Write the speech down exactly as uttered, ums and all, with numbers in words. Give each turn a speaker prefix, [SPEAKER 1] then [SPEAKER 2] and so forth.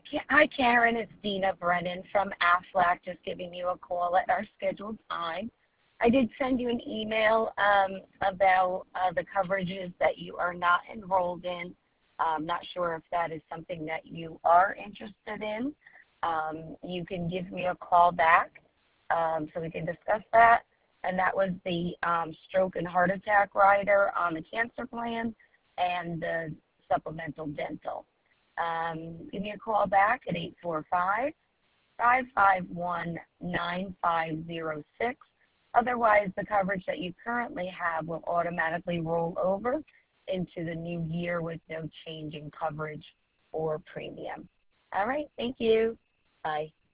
[SPEAKER 1] Ka- Hi, Karen. It's Dina Brennan from Aflac, just giving you a call at our scheduled time. I did send you an email um, about uh, the coverages that you are not enrolled in. I'm not sure if that is something that you are interested in. Um, you can give me a call back um, so we can discuss that. And that was the um, stroke and heart attack rider on the cancer plan and the supplemental dental. Um, give me a call back at eight four five, five five one, nine five zero six. Otherwise, the coverage that you currently have will automatically roll over into the new year with no change in coverage or premium. All right, thank you. Bye.